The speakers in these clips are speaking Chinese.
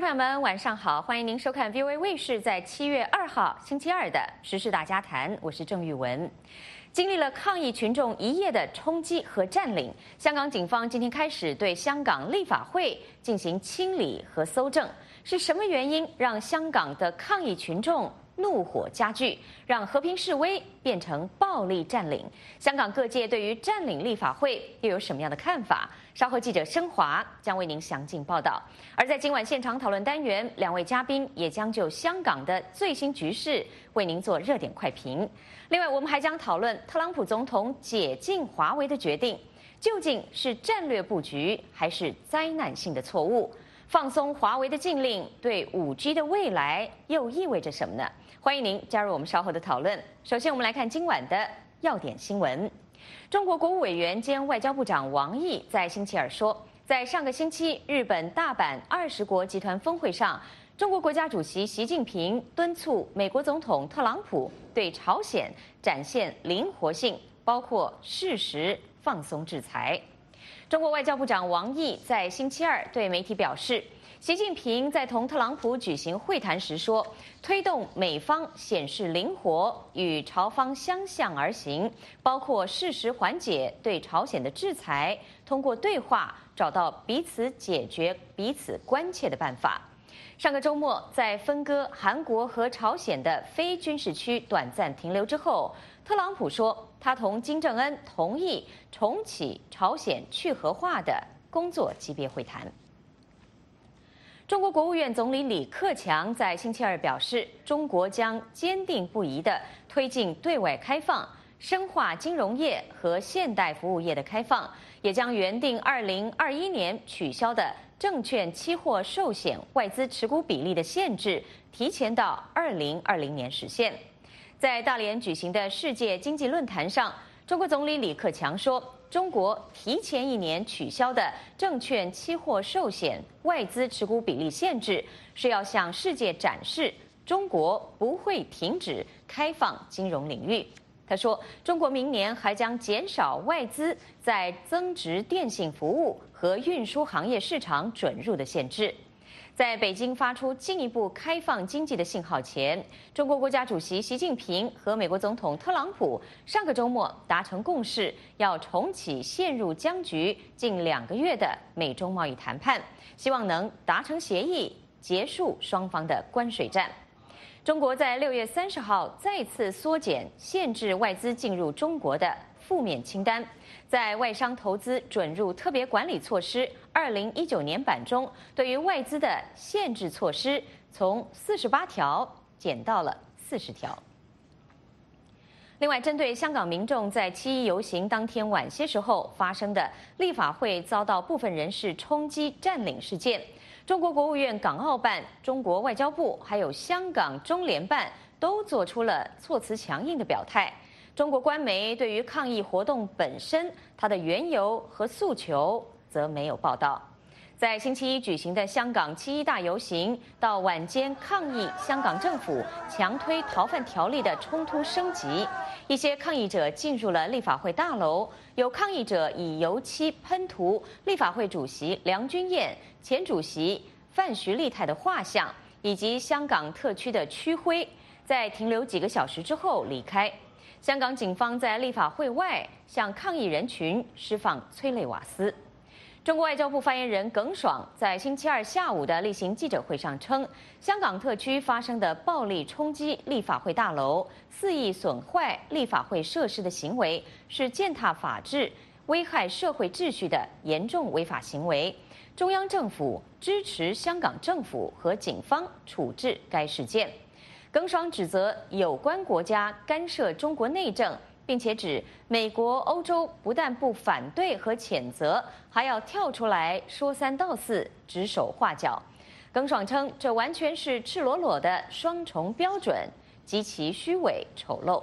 朋友们，晚上好！欢迎您收看 VOA 卫视在7月2号星期二的时事大家谈，我是郑玉文。经历了抗议群众一夜的冲击和占领，香港警方今天开始对香港立法会进行清理和搜证。是什么原因让香港的抗议群众怒火加剧，让和平示威变成暴力占领？香港各界对于占领立法会又有什么样的看法？稍后记者升华将为您详尽报道。而在今晚现场讨论单元，两位嘉宾也将就香港的最新局势为您做热点快评。另外，我们还将讨论特朗普总统解禁华为的决定，究竟是战略布局还是灾难性的错误？放松华为的禁令对5G 的未来又意味着什么呢？欢迎您加入我们稍后的讨论。首先，我们来看今晚的要点新闻。中国国务委员兼外交部长王毅在星期二说，在上个星期日本大阪20国集团峰会上，中国国家主席习近平敦促美国总统特朗普对朝鲜展现灵活性，包括适时放松制裁。中国外交部长王毅在星期二对媒体表示，习近平在同特朗普举行会谈时说，推动美方显示灵活，与朝方相向而行，包括适时缓解对朝鲜的制裁，通过对话找到彼此解决彼此关切的办法。上个周末，在分割韩国和朝鲜的非军事区短暂停留之后，特朗普说，他同金正恩同意重启朝鲜去核化的工作级别会谈。中国国务院总理李克强在星期二表示，中国将坚定不移地推进对外开放，深化金融业和现代服务业的开放，也将原定2021年取消的证券期货寿险外资持股比例的限制提前到2020年实现。在大连举行的世界经济论坛上，中国总理李克强说，中国提前1年取消的证券期货寿险外资持股比例限制，是要向世界展示中国不会停止开放金融领域。他说，中国明年还将减少外资在增值电信服务和运输行业市场准入的限制。在北京发出进一步开放经济的信号前，中国国家主席习近平和美国总统特朗普上个周末达成共识，要重启陷入僵局近2个月的美中贸易谈判，希望能达成协议，结束双方的关税战。中国在6月30号再次缩减限制外资进入中国的负面清单，在外商投资准入特别管理措施2019年版中，对于外资的限制措施从48条减到了40条。另外，针对香港民众在7·1游行当天晚些时候发生的立法会遭到部分人士冲击占领事件，中国国务院港澳办、中国外交部还有香港中联办都做出了措辞强硬的表态。中国官媒对于抗议活动本身它的缘由和诉求则没有报道。在星期一举行的香港7·1大游行，到晚间抗议香港政府强推逃犯条例的冲突升级，一些抗议者进入了立法会大楼，有抗议者以油漆喷涂立法会主席梁君彦、前主席范徐丽泰的画像，以及香港特区的区徽，在停留几个小时之后离开。香港警方在立法会外向抗议人群释放催泪瓦斯。中国外交部发言人耿爽在星期二下午的例行记者会上称，香港特区发生的暴力冲击立法会大楼、肆意损坏立法会设施的行为是践踏法治、危害社会秩序的严重违法行为。中央政府支持香港政府和警方处置该事件。耿爽指责有关国家干涉中国内政，并且指美国、欧洲不但不反对和谴责，还要跳出来说三道四、指手画脚。耿爽称，这完全是赤裸裸的双重标准，极其虚伪丑陋。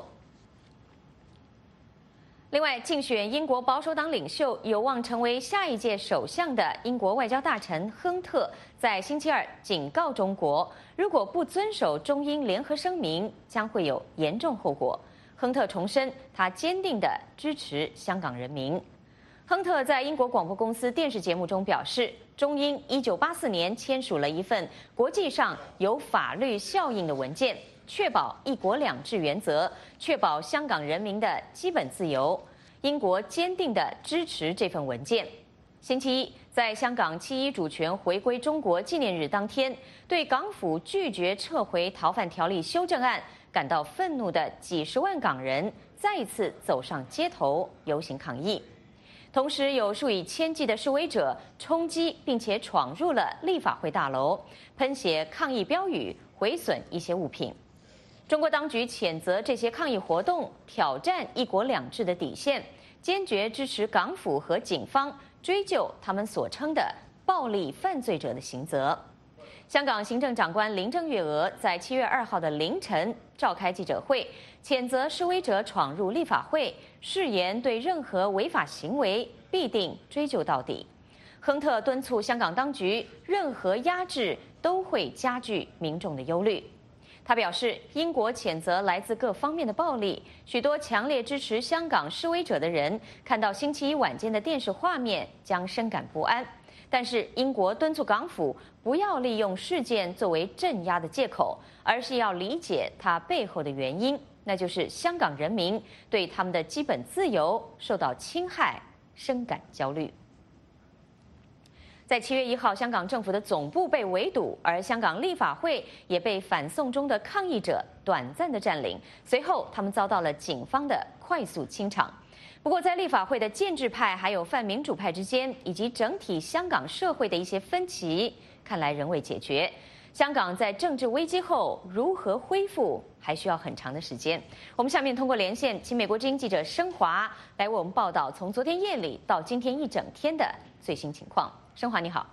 另外，竞选英国保守党领袖、有望成为下一届首相的英国外交大臣亨特，在星期二警告中国，如果不遵守中英联合声明，将会有严重后果。亨特重申，他坚定地支持香港人民。 亨特在英国广播公司电视节目中表示，中英1984年签署了一份国际上有法律效应的文件，确保一国两制原则，确保香港人民的基本自由。英国坚定地支持这份文件。星期一，在香港7·1主权回归中国纪念日当天，对港府拒绝撤回逃犯条例修正案感到愤怒的几十万港人再一次走上街头游行抗议。同时，有数以千计的示威者冲击并且闯入了立法会大楼，喷写抗议标语，毁损一些物品。中国当局谴责这些抗议活动挑战一国两制的底线，坚决支持港府和警方追究他们所称的暴力犯罪者的刑责。香港行政长官林郑月娥在7月2号的凌晨召开记者会，谴责示威者闯入立法会，誓言对任何违法行为必定追究到底。亨特敦促香港当局，任何压制都会加剧民众的忧虑。他表示，英国谴责来自各方面的暴力，许多强烈支持香港示威者的人看到星期一晚间的电视画面将深感不安。但是，英国敦促港府不要利用事件作为镇压的借口，而是要理解它背后的原因，那就是香港人民对他们的基本自由受到侵害，深感焦虑。在7月1号，香港政府的总部被围堵，而香港立法会也被反送中的抗议者短暂的占领，随后他们遭到了警方的快速清场。不过，在立法会的建制派还有泛民主派之间，以及整体香港社会的一些分歧，看来仍未解决。香港在政治危机后如何恢复，还需要很长的时间。我们下面通过连线，请美国之音记者升华来为我们报道从昨天夜里到今天一整天的最新情况。升华，你好。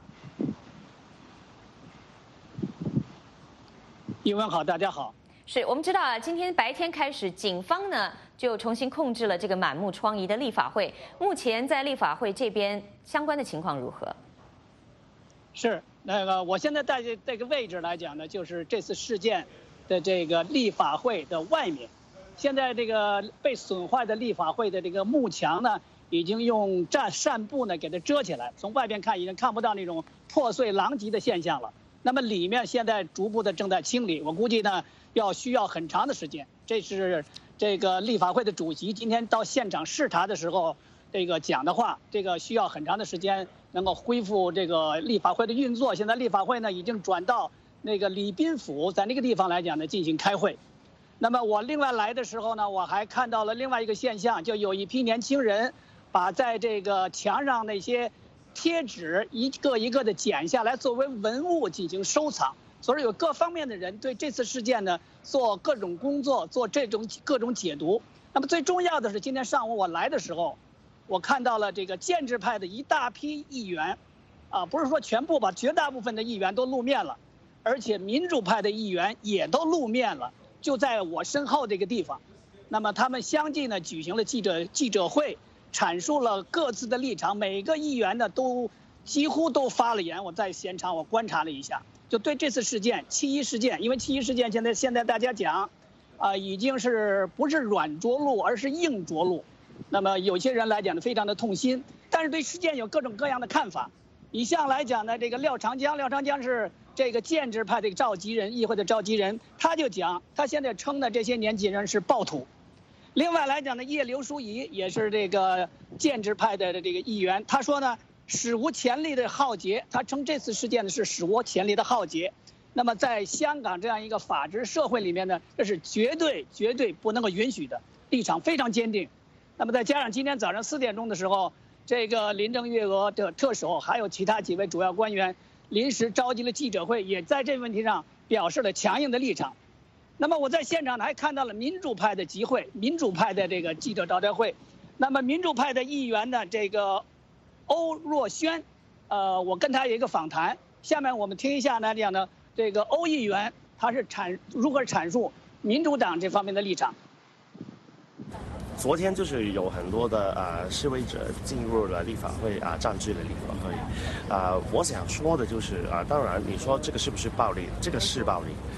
英文好，大家好。 是我们知道啊，今天白天开始，警方呢就重新控制了这个满目疮痍的立法会。目前在立法会这边相关的情况如何？ 是我现在在这个位置来讲呢，就是这次事件的这个立法会的外面。现在这个被损坏的立法会的这个幕墙呢，已经用扇布呢给它遮起来，从外边看已经看不到那种破碎狼藉的现象了。那么里面现在逐步的正在清理，我估计呢需要很长的时间。这是这个立法会的主席今天到现场视察的时候这个讲的话，这个需要很长的时间能够恢复这个立法会的运作。现在立法会呢已经转到那个礼宾府，在那个地方来讲呢进行开会。那么我另外来的时候呢，我还看到了另外一个现象，就有一批年轻人把在这个墙上那些贴纸一个一个的剪下来作为文物进行收藏。所以有各方面的人对这次事件呢做各种工作，做这种各种解读。那么最重要的是，今天上午我来的时候，我看到了这个建制派的一大批议员，不是说全部吧，绝大部分的议员都露面了，而且民主派的议员也都露面了，就在我身后这个地方。那么他们相继呢举行了记者会，阐述了各自的立场，每个议员呢都几乎都发了言。我在现场我观察了一下，就对这次事件7·1事件，因为7·1事件现在大家讲，已经是不是软着陆，而是硬着陆。那么有些人来讲呢非常的痛心，但是对事件有各种各样的看法。一向来讲呢，这个廖长江是这个建制派的召集人，议会的召集人，他就讲他现在称的这些年轻人是暴徒。另外来讲呢，叶刘淑仪也是这个建制派的这个议员，他说呢，史无前例的浩劫，他称这次事件呢是史无前例的浩劫。那么在香港这样一个法治社会里面呢，这是绝对不能够允许的，立场非常坚定。那么再加上今天早上4点钟的时候，这个林郑月娥的特首还有其他几位主要官员临时召集了记者会，也在这个问题上表示了强硬的立场。那么我在现场呢还看到了民主派的集会，民主派的这个记者招待会。那么民主派的议员呢，这个欧若轩，我跟他有一个访谈，下面我们听一下呢这样的这个欧议员他是如何阐述民主党这方面的立场。 昨天就是有很多的示威者进入了立法会占据了立法会，我想说的就是当然你说这个是不是暴力？这个是暴力。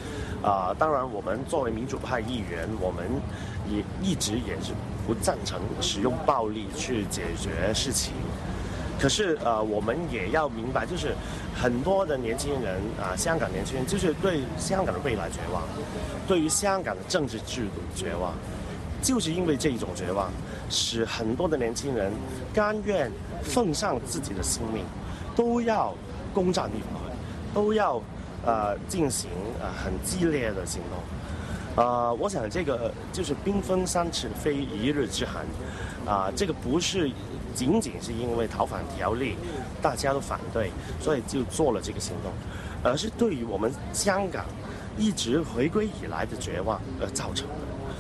当然，我们作为民主派议员，我们也一直也是不赞成使用暴力去解决事情。可是我们也要明白，就是很多的年轻人香港年轻人就是对香港的未来绝望，对于香港的政治制度绝望，就是因为这一种绝望，使很多的年轻人甘愿奉上自己的性命，都要攻占立法会，都要进行很激烈的行动。我想这个就是冰封三尺非一日之寒，这个不是仅仅是因为逃犯条例大家都反对，所以就做了这个行动，而是对于我们香港一直回归以来的绝望而造成的。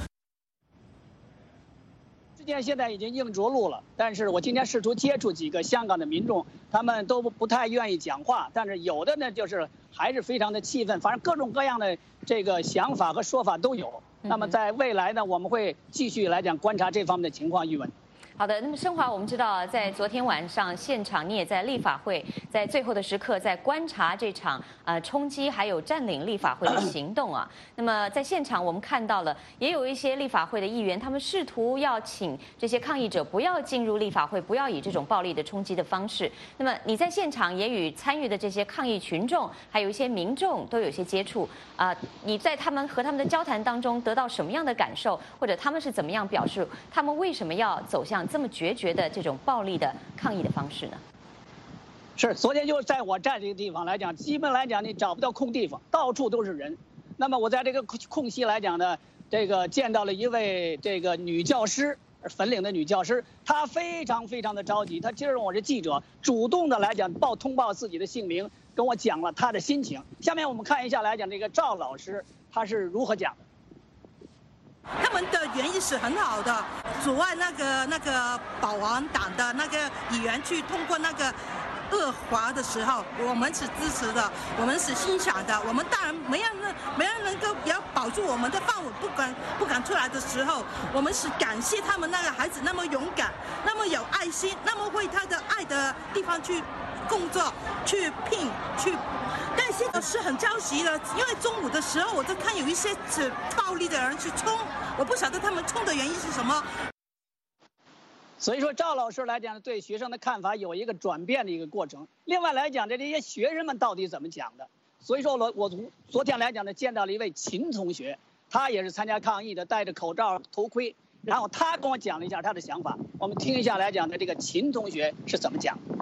事件现在已经硬着陆了，但是我今天试图接触几个香港的民众，他们都不太愿意讲话，但是有的呢就是还是非常的气愤，反正各种各样的这个想法和说法都有。那么在未来呢，我们会继续来讲观察这方面的情况。玉文。 好的，那么升华，我们知道在昨天晚上现场，你也在立法会，在最后的时刻在观察这场冲击还有占领立法会的行动啊。那么在现场我们看到了，也有一些立法会的议员，他们试图要请这些抗议者不要进入立法会，不要以这种暴力的冲击的方式。那么你在现场也与参与的这些抗议群众，还有一些民众都有一些接触你在和他们的交谈当中得到什么样的感受，或者他们是怎么样表示，他们为什么要走向这么决绝的这种暴力的抗议的方式呢？ 是，昨天就是在我站这个地方来讲，基本来讲你找不到空地方，到处都是人。那么我在这个空隙来讲呢，这个见到了一位这个女教师，粉岭的女教师，她非常非常的着急。她今儿我是记者，主动的来讲通报自己的姓名，跟我讲了她的心情。下面我们看一下来讲这个赵老师他是如何讲的。 他们的原意是很好的，阻碍那个保皇党的那个议员去通过那个恶法的时候，我们是支持的，我们是欣赏的。我们当然没人能够要保住我们的饭碗不敢出来的时候，我们是感谢他们那个孩子那么勇敢，那么有爱心，那么为他的爱的地方去工作、去拼、去。但现在是很着急了，因为中午的时候我就看有一些暴力的人去冲，我不晓得他们冲的原因是什么。 所以说赵老师来讲对学生的看法有一个转变的一个过程。另外来讲这些学生们到底怎么讲的？所以说我昨天来讲呢，见到了一位秦同学，他也是参加抗议的，戴着口罩头盔，然后他跟我讲了一下他的想法，我们听一下来讲的这个秦同学是怎么讲的。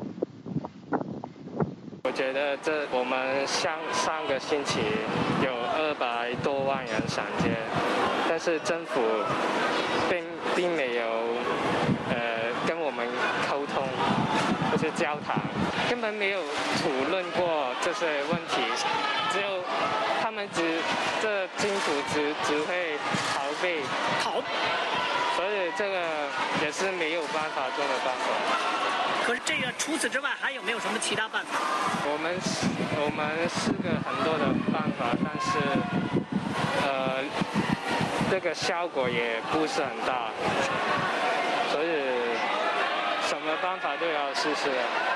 我觉得我们上个星期有200多万人上街，但是政府并没有跟我们沟通，就是交谈，根本没有讨论过这些问题，只有他们这政府只会逃避，所以这个也是没有办法做的办法。 可是这个除此之外还有没有什么其他办法？ 我们试过很多的办法，但是这个效果也不是很大，所以什么办法都要试试。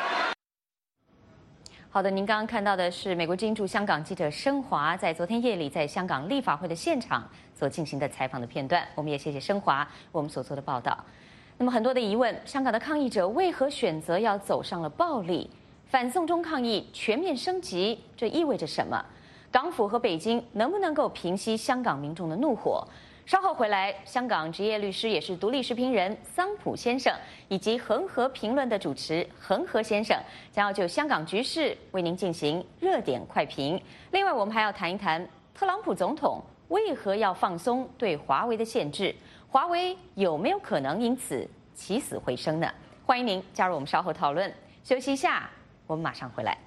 好的，您刚刚看到的是美国之音驻香港记者升华在昨天夜里在香港立法会的现场所进行的采访的片段。我们也谢谢升华为我们所做的报道。那么很多的疑问，香港的抗议者为何选择要走上了暴力？反送中抗议全面升级，这意味着什么？港府和北京能不能够平息香港民众的怒火？稍后回来，香港职业律师也是独立时评人桑普先生，以及恒河评论的主持恒河先生，将要就香港局势为您进行热点快评。另外，我们还要谈一谈特朗普总统为何要放松对华为的限制？华为有没有可能因此起死回生呢？欢迎您加入我们稍后讨论。休息一下，我们马上回来。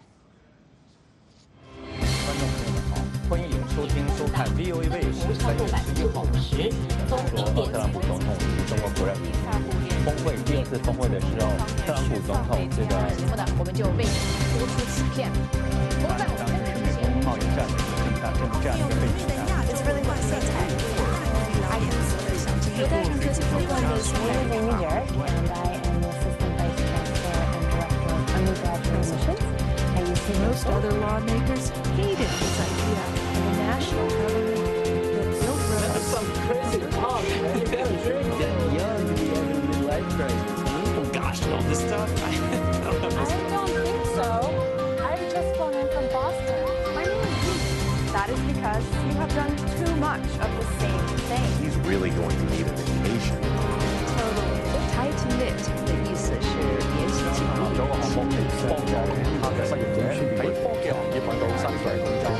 观众朋友们好，欢迎收看 VOA 卫视3月11号时，说特朗普总统与中国国人峰会第2次峰会的时候，特朗普总统这个节目呢，我们就为您播出此片。 当时是美国贸易战这样一个背景下。 我在科技部管的学院的 New York, and I am the Assistant Vice Chancellor and Director of Undergraduate Admissions. I used to most other lawmakers hated this idea of a national government with no roads. Some crazy talk, man. You gotta drink that young, you have a midlife crisis. Oh gosh, and all this stuff. I don't think so. I just flown in from Boston. My name is Pete. That is because you have done too much of the same thing. He's really going to need a vacation. Totally. Tight to knit 的意思是联系紧密。 咗個項目嚟幫助其他嘅失業者喺科技行業揾到新嘅工作。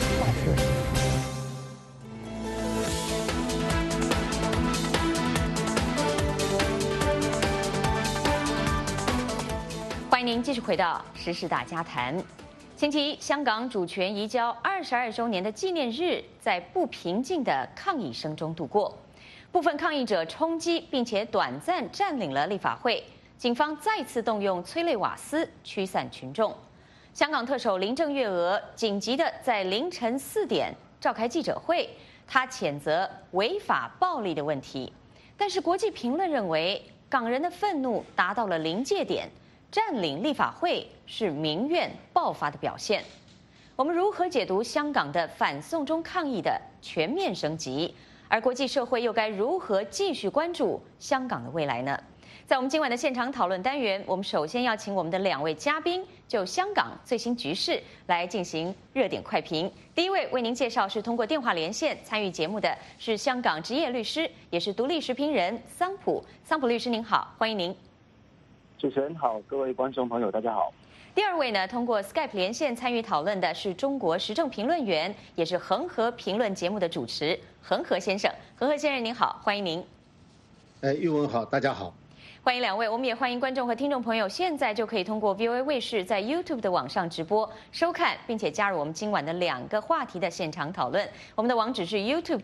欢迎您继续回到《时事大家谈》。星期一，香港主权移交22周年的纪念日，在不平静的抗议声中度过。部分抗议者冲击并且短暂占领了立法会，警方再次动用催泪瓦斯驱散群众。香港特首林郑月娥紧急的在凌晨4点召开记者会，她谴责违法暴力的问题。但是国际评论认为，港人的愤怒达到了临界点，占领立法会是民怨爆发的表现。我们如何解读香港的反送中抗议的全面升级？而国际社会又该如何继续关注香港的未来呢？在我们今晚的现场讨论单元，我们首先要请我们的2位嘉宾就香港最新局势来进行热点快评。第一位为您介绍是通过电话连线参与节目的是香港职业律师，也是独立时评人桑普。桑普律师您好，欢迎您。 主持人好，各位观众朋友大家好。 第二位呢，通过 Skype 连线参与讨论的是中国时政评论员，也是恒河评论节目的主持恒河先生。恒河先生您好，欢迎您。 玉文好，大家好。 欢迎2位，我们也欢迎观众和听众朋友，现在就可以通过 VOA 卫视在 YouTube 的网上直播收看，并且加入我们今晚的2个话题的现场讨论。我们的网址是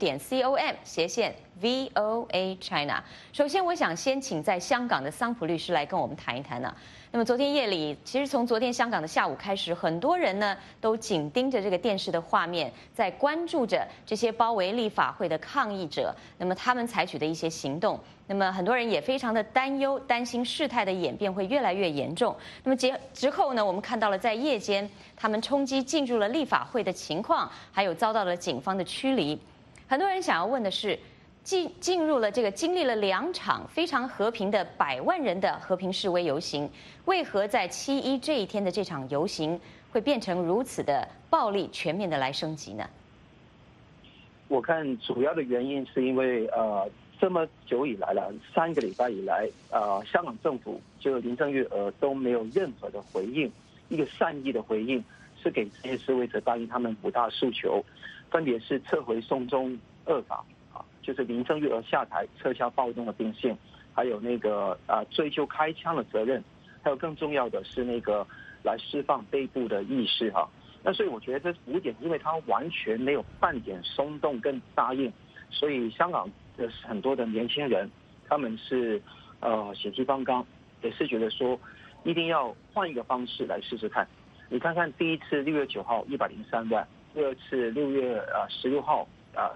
youtube.com/VOA China。首先，我想先请在香港的桑普律师来跟我们谈一谈呢。那么昨天夜里，其实从昨天香港的下午开始，很多人呢都紧盯着这个电视的画面，在关注着这些包围立法会的抗议者，那么他们采取的一些行动。那么很多人也非常的担忧，担心事态的演变会越来越严重。那么之后呢，我们看到了在夜间他们冲击进入了立法会的情况，还有遭到了警方的驱离。很多人想要问的是，进入了这个经历了2场非常和平的100万人的和平示威游行，为何在7·1这一天的这场游行会变成如此的暴力全面的来升级呢？ 我看主要的原因是因为这么久以来了，3个礼拜以来，香港政府就林郑月娥都没有任何的回应，一个善意的回应，是给这些示威者答应他们5大诉求，分别是撤回送中2法啊，就是林郑月娥下台，撤销暴动的定性，还有那个追究开枪的责任，还有更重要的是那个来释放被捕的意识哈。那所以我觉得这5点，因为它完全没有半点松动跟答应，所以香港的很多的年轻人，他们是血气方刚，也是觉得说一定要换一个方式来试试看。你看看第一次6月9号103万，第二次6月16号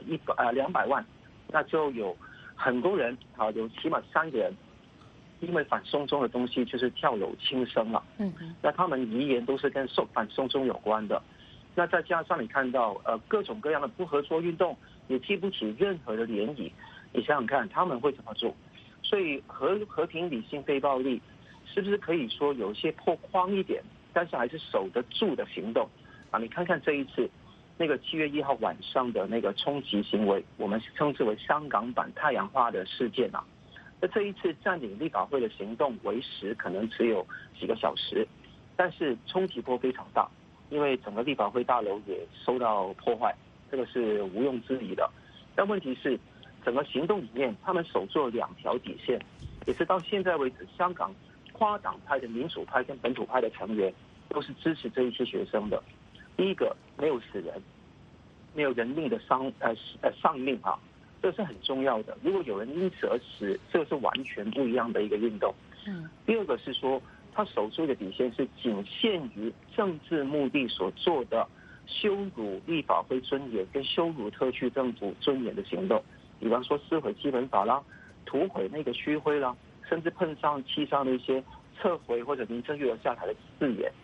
200万，那就有很多人有起码3个人因为反送中的东西就是跳楼轻生了。那他们遗言都是跟反送中有关的。那再加上你看到各种各样的不合作运动，也激不起任何的涟漪。你想想看他们会怎么做？所以和平、理性、非暴力，是不是可以说有一些破框一点，但是还是守得住的行动啊？你看看这一次那个7月1号晚上的那个冲击行为，我们称之为香港版太阳花的事件啊。那这一次占领立法会的行动为时可能只有几个小时，但是冲击波非常大，因为整个立法会大楼也受到破坏，这个是毋庸置疑的。但问题是，整个行动里面，他们守住了2条底线，也是到现在为止，香港跨党派的民主派跟本土派的成员都是支持这一些学生的。第一个，没有死人，没有人命的丧命啊。这是很重要的。如果有人因此而死，这个是完全不一样的一个运动。第二个是说，他守住的底线是仅限于政治目的所做的羞辱立法会尊严跟羞辱特区政府尊严的行动，比方说撕毁基本法啦，涂毁那个区徽啦，甚至漆上那些撤回或者林郑月娥下台的字眼。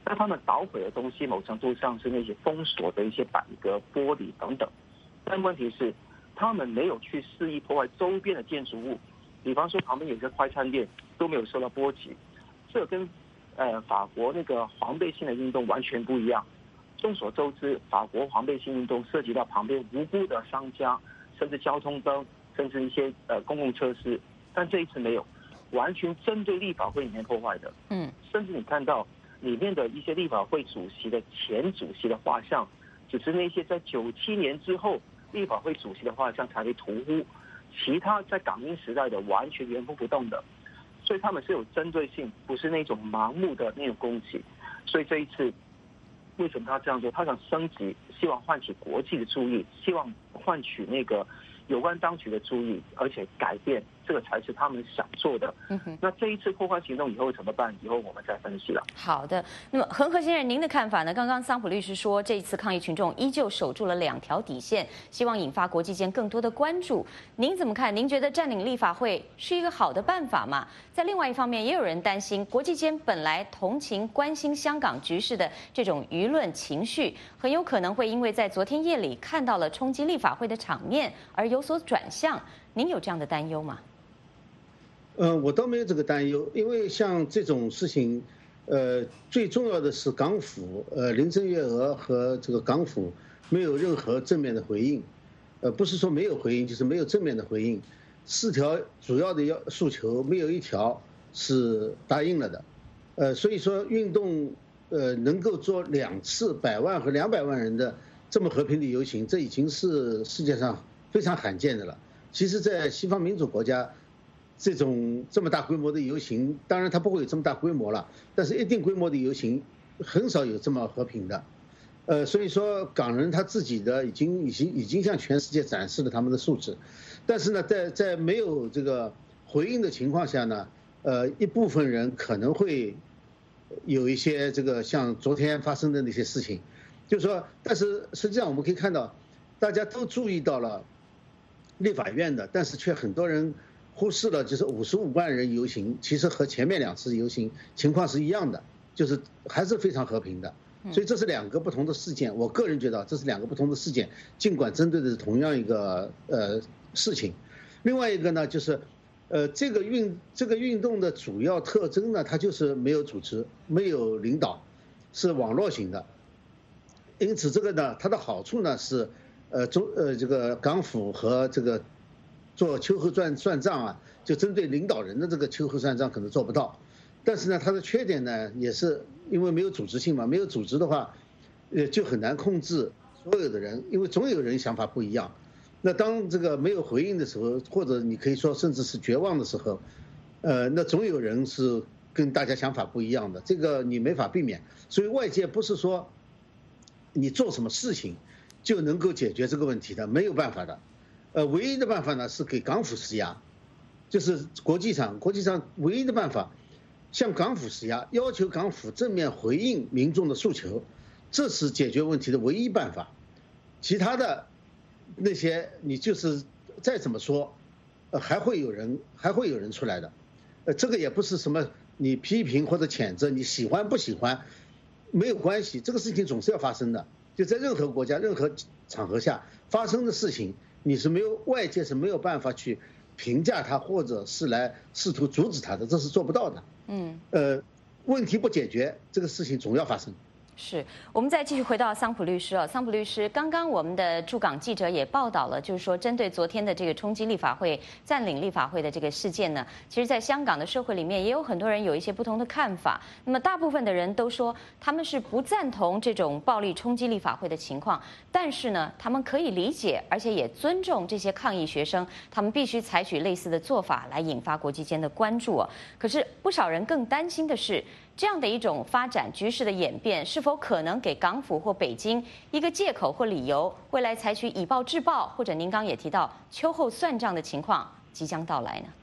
但他们捣毁的东西某程度上是那些封锁的一些板隔、玻璃等等。但问题是，他们没有去肆意破坏周边的建筑物，比方说旁边有些快餐店都没有受到波及。这跟法国那个黄背心的运动完全不一样。众所周知，法国黄背心运动涉及到旁边无辜的商家，甚至交通灯，甚至一些公共设施。但这一次没有，完全针对立法会里面破坏的。甚至你看到里面的一些立法会主席的前主席的画像，只是那些在97年之后立法会主席的画像才被屠污，其他在港英时代的完全原封不动的。所以他们是有针对性，不是那种盲目的那种攻击。所以这一次为什么他这样做？他想升级，希望唤起国际的注意，希望换取那个有关当局的注意，而且改变，这个才是他们想做的。那这一次破坏行动以后怎么办？以后我们再分析了。 好的，那么恒河先生，您的看法呢？刚刚桑普律师说，这一次抗议群众依旧守住了2条底线，希望引发国际间更多的关注。您怎么看？您觉得占领立法会是一个好的办法吗？在另外一方面，也有人担心，国际间本来同情、关心香港局势的这种舆论情绪，很有可能会因为在昨天夜里看到了冲击立法会的场面而有所转向。您有这样的担忧吗？ 我倒没有这个担忧，因为像这种事情，最重要的是港府，林郑月娥和这个港府没有任何正面的回应，不是说没有回应，就是没有正面的回应。4条主要的诉求，没有1条是答应了的，所以说运动，能够做2次100万和200万人的这么和平的游行，这已经是世界上非常罕见的了。其实，在西方民主国家，这么大规模的游行，当然它不会有这么大规模了，但是一定规模的游行很少有这么和平的，所以说港人他自己的已经向全世界展示了他们的素质，但是呢，在没有这个回应的情况下呢，一部分人可能会有一些这个像昨天发生的那些事情，就是说，但是实际上我们可以看到，大家都注意到了立法院的，但是却很多人忽视了，就是55万人游行，其实和前面2次游行情况是一样的，就是还是非常和平的。所以这是2个不同的事件，我个人觉得这是2个不同的事件，尽管针对的是同样一个事情。另外一个呢，就是这个运动的主要特征呢，它就是没有组织，没有领导，是网络型的。因此这个呢，它的好处呢是这个港府和这个做秋后算账啊，就针对领导人的这个秋后算账可能做不到，但是呢，它的缺点呢也是因为没有组织性嘛，没有组织的话，就很难控制所有的人，因为总有人想法不一样。那当这个没有回应的时候，或者你可以说甚至是绝望的时候，那总有人是跟大家想法不一样的，这个你没法避免。所以外界不是说你做什么事情就能够解决这个问题的，没有办法的。唯一的办法呢是给港府施压，就是国际上唯一的办法，向港府施压，要求港府正面回应民众的诉求，这是解决问题的唯一办法。其他的那些你就是再怎么说，还会有人出来的。这个也不是什么你批评或者谴责，你喜欢不喜欢没有关系，这个事情总是要发生的。就在任何国家任何场合下发生的事情，你是外界是没有办法去评价它，或者是来试图阻止它的，这是做不到的。问题不解决，这个事情总要发生。 是，我们再继续回到桑普律师桑普律师，刚刚我们的驻港记者也报道了，就是说针对昨天的这个冲击立法会、占领立法会的这个事件呢，其实在香港的社会里面也有很多人有一些不同的看法。那么大部分的人都说他们是不赞同这种暴力冲击立法会的情况，但是呢，他们可以理解，而且也尊重这些抗议学生，他们必须采取类似的做法来引发国际间的关注。可是不少人更担心的是，这样的一种发展局势的演变，是否可能给港府或北京一个借口或理由，未来采取以暴制暴，或者您刚也提到秋后算账的情况即将到来呢？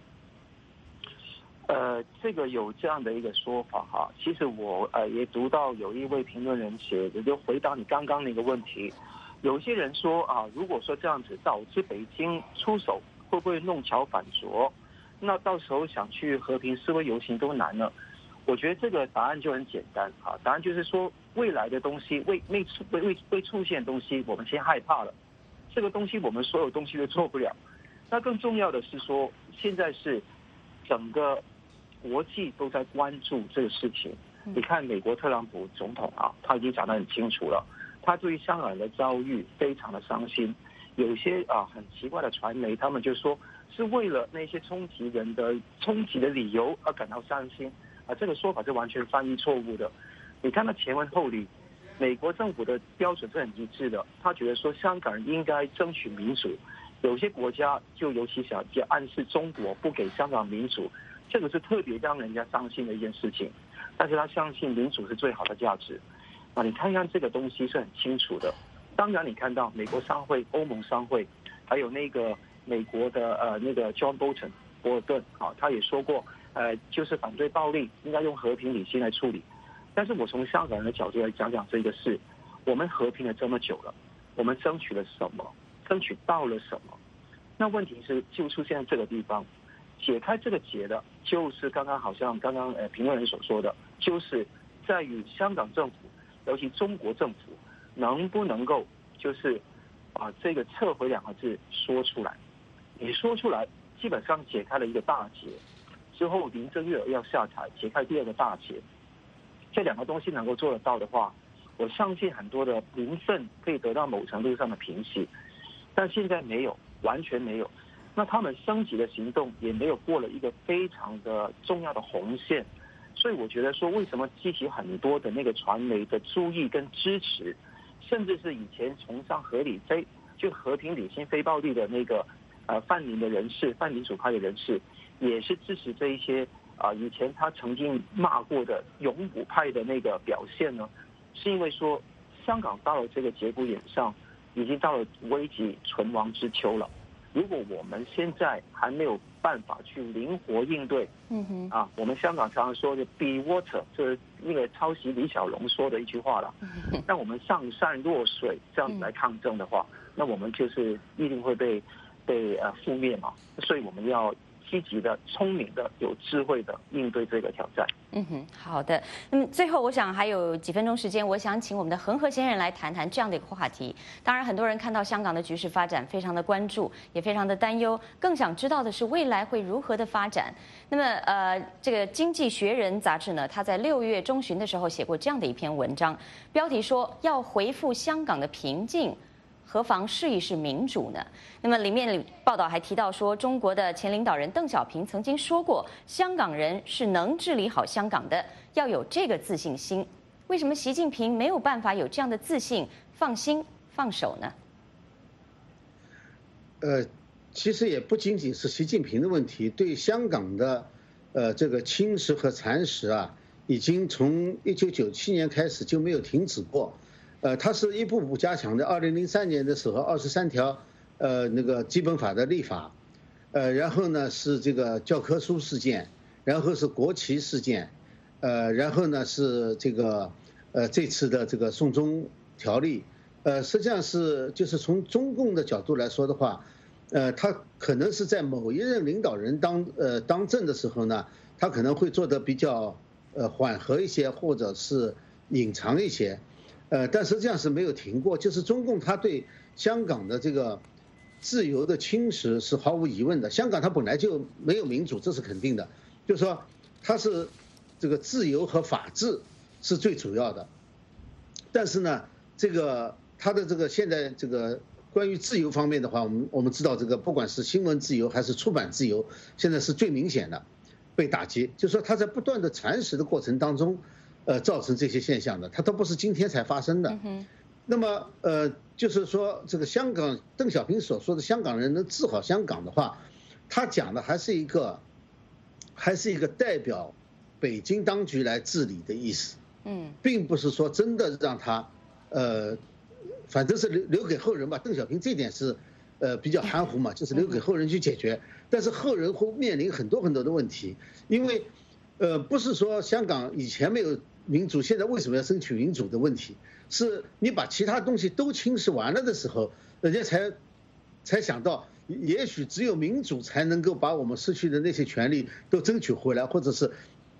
这个有这样的一个说法哈。其实我也读到有一位评论人写，也就回答你刚刚那个问题。有些人说啊，如果说这样子导致北京出手，会不会弄巧反拙？那到时候想去和平示威游行都难了。 我觉得这个答案就很简单啊，答案就是说未来的东西未出现的东西，我们先害怕了，这个东西我们所有东西都做不了。那更重要的是说，现在是整个国际都在关注这个事情。你看美国特朗普总统啊，他已经讲得很清楚了，他对于香港人的遭遇非常的伤心。有些很奇怪的传媒，他们就说是为了那些冲击的理由而感到伤心这个说法是完全翻译错误的。你看到前文后理，美国政府的标准是很一致的，他觉得说香港人应该争取民主，有些国家就尤其想暗示中国不给香港民主，这个是特别让人家伤心的一件事情。但是他相信民主是最好的价值你看看这个东西是很清楚的。当然你看到美国商会、欧盟商会，还有那个美国的那个 John Bolton 博尔顿他也说过就是反对暴力应该用和平理性来处理。但是我从香港人的角度来讲这个事，我们和平了这么久了，我们争取了什么，争取到了什么？那问题是就出现在这个地方，解开这个结的就是刚刚评论人所说的，就是在于香港政府，尤其中国政府能不能够就是把这个撤回2个字说出来。你说出来基本上解开了一个大结，之后林郑月娥要下台，解开第2个大结。这2个东西能够做得到的话，我相信很多的民愤可以得到某程度上的平息。但现在没有，完全没有。那他们升级的行动也没有过了一个非常的重要的红线。所以我觉得说，为什么激起很多的那个传媒的注意跟支持，甚至是以前崇尚和平理性非暴力的那个泛民的人士、泛民主派的人士，也是支持这一些以前他曾经骂过的勇武派的那个表现呢？是因为说香港到了这个节骨眼上，已经到了危急存亡之秋了。如果我们现在还没有办法去灵活应对，我们香港常常说的 be water， 就是那个抄袭李小龙说的一句话了。那我们上善若水这样子来抗争的话，那我们就是一定会被覆灭嘛。所以我们要积极的、聪明的、有智慧的应对这个挑战。 好的。那么最后，我想还有几分钟时间，我想请我们的恒河先生来谈谈这样的一个话题。当然，很多人看到香港的局势发展，非常的关注，也非常的担忧，更想知道的是未来会如何的发展。那么，这个《经济学人》杂志呢，他在6月中旬的时候写过这样的一篇文章，标题说要恢复香港的平静，何妨试一试民主呢？那么里面报道还提到说，中国的前领导人邓小平曾经说过，香港人是能治理好香港的，要有这个自信心。为什么习近平没有办法有这样的自信、放心、放手呢？ 其实也不仅仅是习近平的问题，对香港的这个侵蚀和蚕食已经从1997年开始就没有停止过。它是一步步加强的。2003年的时候，23条那个基本法的立法，然后呢是这个教科书事件，然后是国旗事件，然后呢是这个这次的这个送中条例，实际上是就是从中共的角度来说的话，他可能是在某一任领导人当政的时候呢，他可能会做得比较缓和一些，或者是隐藏一些。但实际上是没有停过，就是中共他对香港的这个自由的侵蚀是毫无疑问的。香港它本来就没有民主，这是肯定的，就是说它是这个自由和法治是最主要的。但是呢，这个它的这个现在这个关于自由方面的话，我们知道这个不管是新闻自由还是出版自由，现在是最明显的被打击，就是说它在不断的蚕食的过程当中。造成这些现象的，它都不是今天才发生的。那么就是说这个香港邓小平所说的香港人能治好香港的话，他讲的还是一个代表北京当局来治理的意思。并不是说真的让他反正是留给后人吧。邓小平这点是比较含糊嘛，就是留给后人去解决。但是后人会面临很多很多的问题，因为不是说香港以前没有民主，现在为什么要争取民主的问题，是你把其他东西都侵蚀完了的时候，人家才想到，也许只有民主才能够把我们失去的那些权利都争取回来，或者是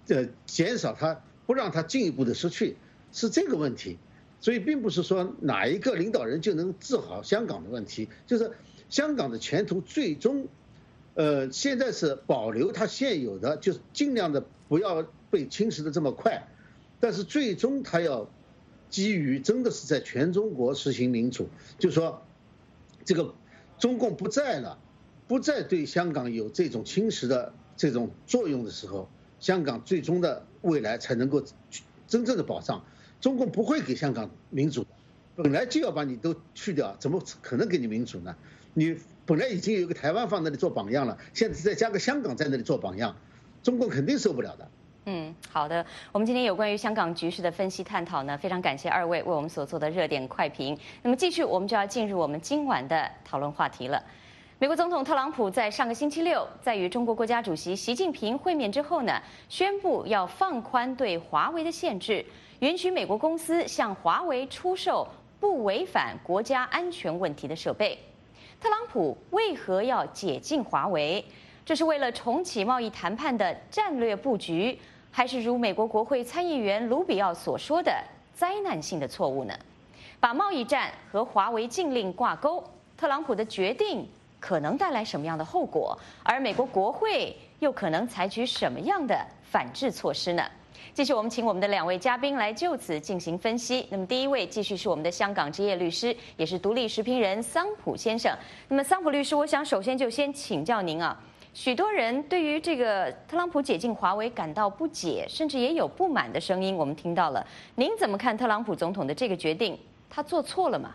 减少它，不让它进一步的失去，是这个问题。所以并不是说哪一个领导人就能治好香港的问题，就是香港的前途最终，现在是保留它现有的，就是尽量的不要被侵蚀的这么快，但是最终它要基于真的是在全中国实行民主，就是说这个中共不在了，不再对香港有这种侵蚀的这种作用的时候，香港最终的未来才能够真正的保障。中共不会给香港民主，本来就要把你都去掉，怎么可能给你民主呢？你本来已经有一个台湾放那里做榜样了，现在再加个香港在那里做榜样，中共肯定受不了的。 好的，我们今天有关于香港局势的分析探讨呢，非常感谢二位为我们所做的热点快评。那么继续，我们就要进入我们今晚的讨论话题了。美国总统特朗普在上个星期六，在与中国国家主席习近平会面之后呢，宣布要放宽对华为的限制，允许美国公司向华为出售不违反国家安全问题的设备。特朗普为何要解禁华为？这是为了重启贸易谈判的战略布局，还是如美国国会参议员卢比奥所说的灾难性的错误呢？把贸易战和华为禁令挂钩，特朗普的决定可能带来什么样的后果？而美国国会又可能采取什么样的反制措施呢？继续，我们请我们的两位嘉宾来就此进行分析。那么第一位继续是我们的香港职业律师，也是独立时评人桑普先生。那么桑普律师，我想首先就先请教您啊，许多人对于这个特朗普解禁华为感到不解，甚至也有不满的声音，我们听到了。您怎么看特朗普总统的这个决定？他做错了吗？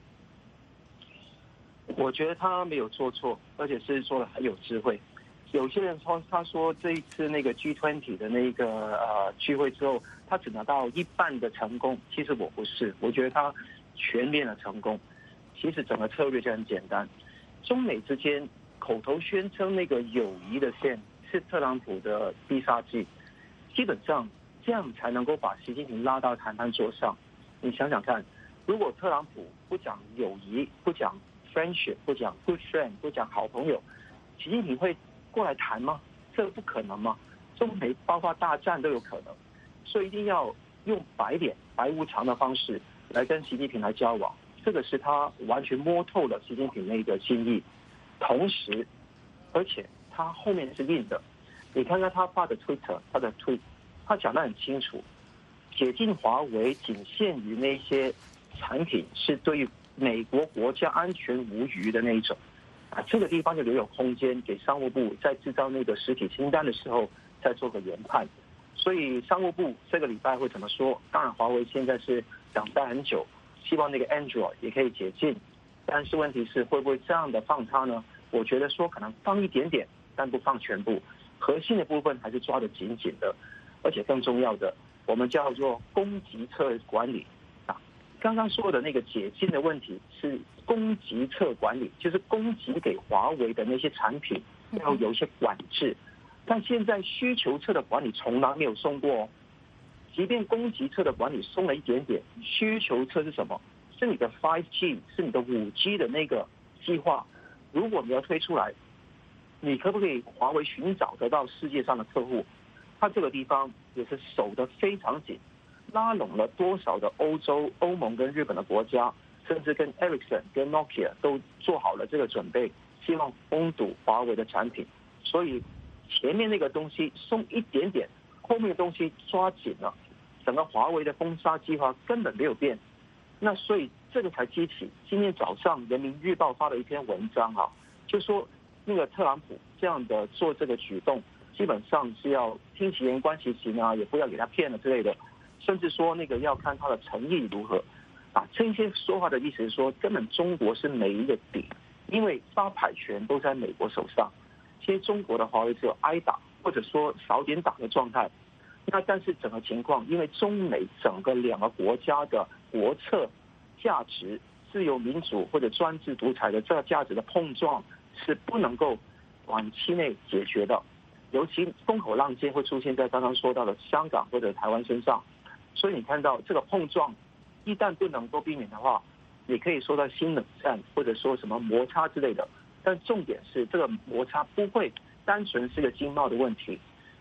我觉得他没有做错，而且是做的很有智慧。有些人说，他说这一次那个 G20 的那个聚会之后，他只拿到一半的成功。其实我不是，我觉得他全面的成功。其实整个策略就很简单，中美之间口头宣称那个友谊的线是特朗普的必杀技，基本上这样才能够把习近平拉到谈判桌上。你想想看，如果特朗普不讲友谊，不讲friendship， 不讲 good friend， 不讲好朋友，习近平会过来谈吗？这不可能吗？中美爆发大战都有可能，所以一定要用白脸白无常的方式来跟习近平来交往，这个是他完全摸透了习近平那个心意。同时，而且他后面是硬的，你看看他发的 Twitter， 他的tweet，他讲得很清楚，解禁华为仅限于那些产品是对于美国国家安全无虞的那一种。这个地方就留有空间给商务部在制造那个实体清单的时候再做个研判。所以商务部这个礼拜会怎么说？当然华为现在是等待很久，希望那个 Android 也可以解禁，但是问题是会不会这样的放它呢？我觉得说可能放一点点，但不放全部，核心的部分还是抓得紧紧的。而且更重要的，我们叫做供给侧管理。刚刚说的那个解禁的问题是供给侧管理，就是供给给华为的那些产品要有一些管制，但现在需求侧的管理从来没有松过哦。即便供给侧的管理松了一点点，需求侧是什么？是你的 5G， 是你的5G 的那个计划。如果你要推出来，你可不可以华为寻找得到世界上的客户？它这个地方也是守得非常紧。拉拢了多少的欧洲、欧盟跟日本的国家，甚至跟 Ericsson 跟 Nokia 都做好了这个准备，希望封堵华为的产品。所以前面那个东西松一点点，后面的东西抓紧了，整个华为的封杀计划根本没有变。那所以这个才激起今天早上人民日报发了一篇文章啊，就说那个特朗普这样的做这个举动，基本上是要听其言观其行啊，也不要给他骗了之类的。甚至说那个要看他的诚意如何，这些说话的意思是说，根本中国是没一个底，因为发牌权都在美国手上。其实中国的华为只有挨打，或者说少点打的状态。那但是整个情况，因为中美整个两个国家的国策、价值、自由民主或者专制独裁的这个价值的碰撞，是不能够短期内解决的。尤其风口浪尖会出现在刚刚说到的香港或者台湾身上。所以你看到这个碰撞，一旦不能够避免的话，也可以说到新冷战或者说什么摩擦之类的。但重点是这个摩擦不会单纯是个经贸的问题，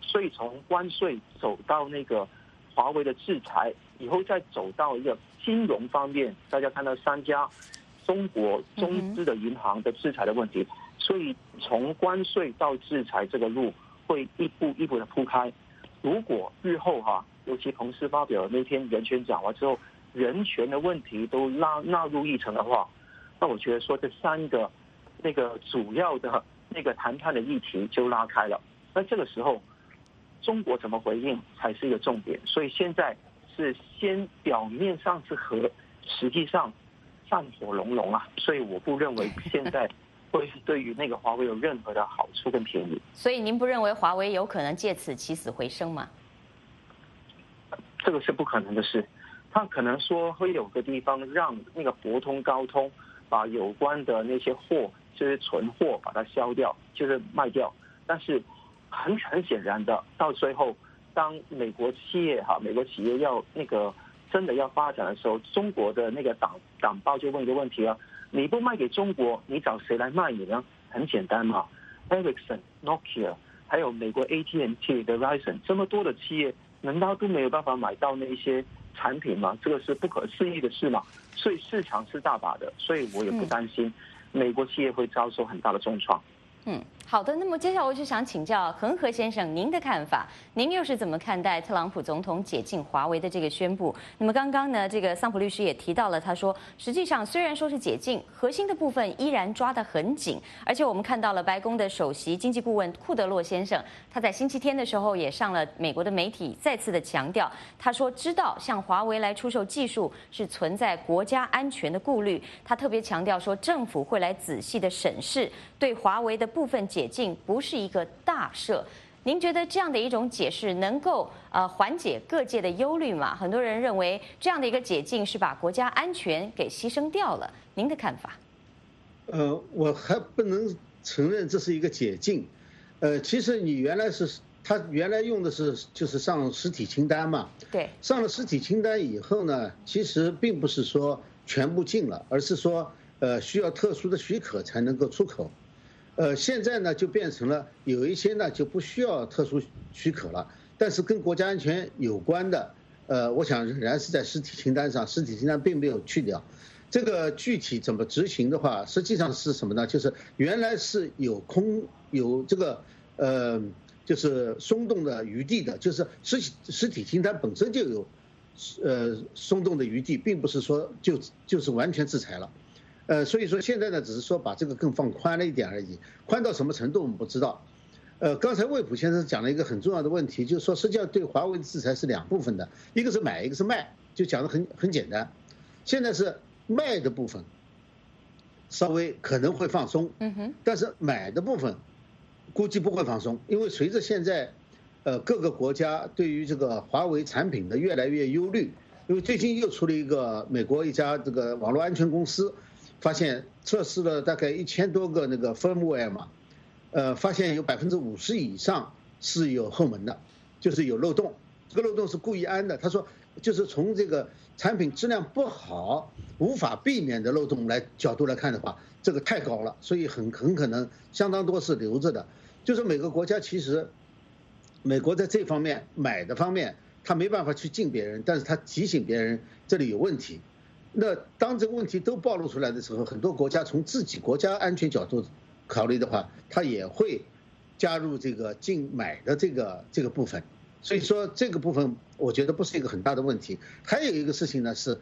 所以从关税走到那个华为的制裁，以后再走到一个金融方面，大家看到3家中国中资的银行的制裁的问题，所以从关税到制裁这个路会一步一步的铺开。如果日后尤其彭斯发表那天人权讲话之后，人权的问题都纳入议程的话，那我觉得说这3个那个主要的那个谈判的议题就拉开了。那这个时候，中国怎么回应才是一个重点。所以现在是先表面上是和，实际上战火隆隆啊。所以我不认为现在会是对于那个华为有任何的好处跟便宜。 所以您不认为华为有可能借此起死回生吗？ 这个是不可能的事。他可能说会有个地方让那个博通、高通把有关的那些货，就是存货把它销掉，就是卖掉。但是很显然的，到最后，当美国企业要那个真的要发展的时候，中国的那个党报就问一个问题啊：你不卖给中国，你找谁来卖你呢？很简单嘛 ，Ericsson、Nokia， 还有美国 AT&T、Verizon 这么多的企业，难道都没有办法买到那些产品吗？这个是不可思议的事嘛。所以市场是大把的，所以我也不担心美国企业会遭受很大的重创。 好的。那么接下来我就想请教恒河先生您的看法，您又是怎么看待特朗普总统解禁华为的这个宣布？那么刚刚呢，这个桑普律师也提到了，他说实际上虽然说是解禁，核心的部分依然抓得很紧，而且我们看到了白宫的首席经济顾问库德洛先生，他在星期天的时候也上了美国的媒体，再次的强调，他说知道向华为来出售技术是存在国家安全的顾虑，他特别强调说政府会来仔细的审视对华为的部分解禁不是一个大赦。您觉得这样的一种解释能够缓解各界的忧虑吗？很多人认为这样的一个解禁是把国家安全给牺牲掉了，您的看法？ 我还不能承认这是一个解禁。其实你他原来用的就是上实体清单嘛。 对。上了实体清单以后呢，其实并不是说全部禁了，而是说需要特殊的许可才能够出口。现在呢就变成了有一些呢就不需要特殊许可了，但是跟国家安全有关的，我想仍然是在实体清单上，实体清单并没有去掉。这个具体怎么执行的话，实际上是什么呢？就是原来是有这个就是松动的余地的，就是实体清单本身就有松动的余地，并不是说就是完全制裁了。所以说现在呢，只是说把这个更放宽了一点而已，宽到什么程度我们不知道。刚才魏普先生讲了一个很重要的问题，就是说实际上对华为的制裁是2部分的，一个是买，一个是卖，就讲得很简单。现在是卖的部分稍微可能会放松，但是买的部分估计不会放松，因为随着现在各个国家对于这个华为产品的越来越忧虑，因为最近又出了一个美国一家这个网络安全公司。发现测试了大概1000多个那个 firmware 嘛，发现有50%以上是有后门的，就是有漏洞。这个漏洞是故意安的。他说，就是从这个产品质量不好、无法避免的漏洞角度来看的话，这个太高了，所以很可能相当多是留着的。就是每个国家其实，美国在这方面买的方面，他没办法去禁别人，但是他提醒别人这里有问题。那当这个问题都暴露出来的时候，很多国家从自己国家安全角度考虑的话，他也会加入这个禁买的这个部分。所以说这个部分我觉得不是一个很大的问题。还有一个事情呢是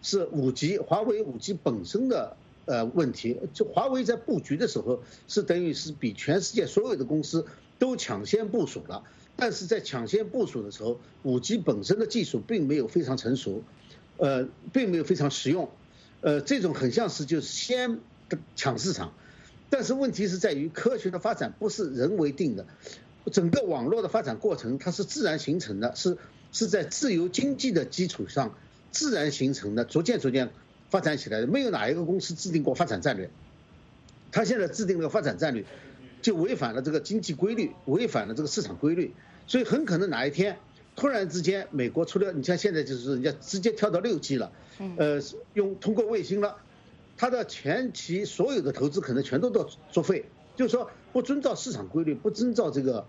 5G 华为5G 本身的问题。就华为在布局的时候是等于是比全世界所有的公司都抢先部署了，但是在抢先部署的时候，5G 本身的技术并没有非常成熟。并没有非常实用，这种很像是就是先抢市场，但是问题是在于科学的发展不是人为定的，整个网络的发展过程它是自然形成的，是在自由经济的基础上自然形成的，逐渐发展起来的，没有哪一个公司制定过发展战略，他现在制定了发展战略，就违反了这个经济规律，违反了这个市场规律，所以很可能哪一天。突然之间，美国除了你像现在就是人家直接跳到6G 了，通过卫星了，它的前期所有的投资可能全都作废，就是说不遵照市场规律，不遵照这个